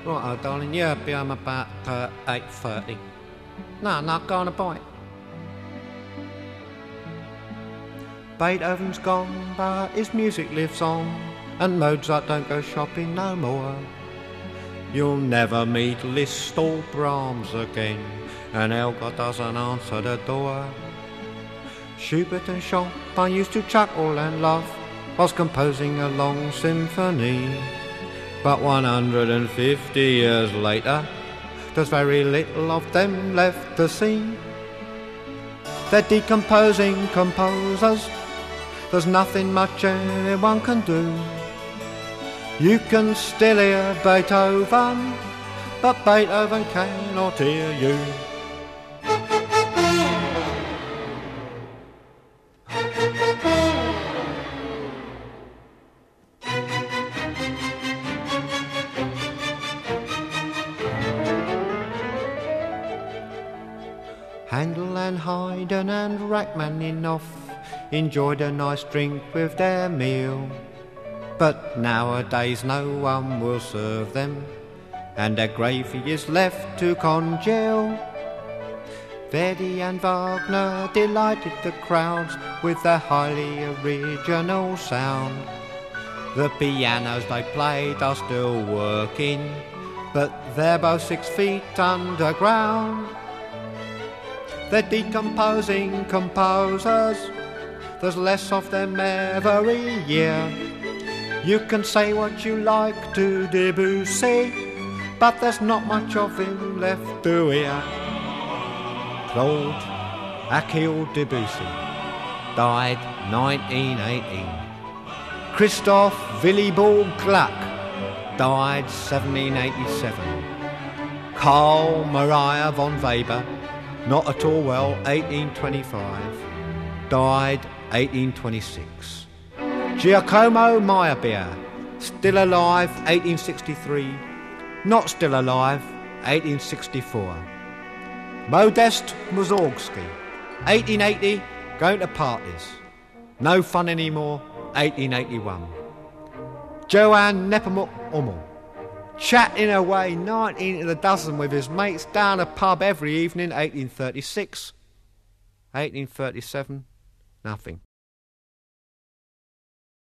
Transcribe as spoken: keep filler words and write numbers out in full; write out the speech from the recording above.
Right, darling, yeah, be home about uh, eight thirty. No, no, go on a bite. Beethoven's gone, but his music lives on, and Mozart don't go shopping no more. You'll never meet Liszt or Brahms again, and Elgar doesn't answer the door. Schubert and Chopin used to chuckle and laugh whilst composing a long symphony. But one hundred fifty years later, there's very little of them left to see. They're decomposing composers, there's nothing much anyone can do. You can still hear Beethoven, but Beethoven cannot hear you. Handel and Haydn and Rachmaninoff enjoyed a nice drink with their meal. But nowadays no one will serve them, and their gravy is left to congeal. Verdi and Wagner delighted the crowds with their highly original sound. The pianos they played are still working, but they're both six feet underground. They're decomposing composers, there's less of them every year. You can say what you like to Debussy, but there's not much of him left to hear. Claude Achille Debussy died nineteen eighteen. Christoph Willibald Gluck died seventeen eighty-seven. Carl Maria von Weber, not at all well, eighteen twenty-five, died eighteen twenty-six. Giacomo Meyerbeer, still alive, eighteen sixty-three, not still alive, eighteen sixty-four. Modest Mussorgsky, eighteen eighty, going to parties, no fun anymore, eighteen eighty-one. Johann Nepomuk Hummel, chatting away nineteen to the dozen with his mates down a pub every evening, eighteen thirty-six. eighteen thirty-seven, nothing.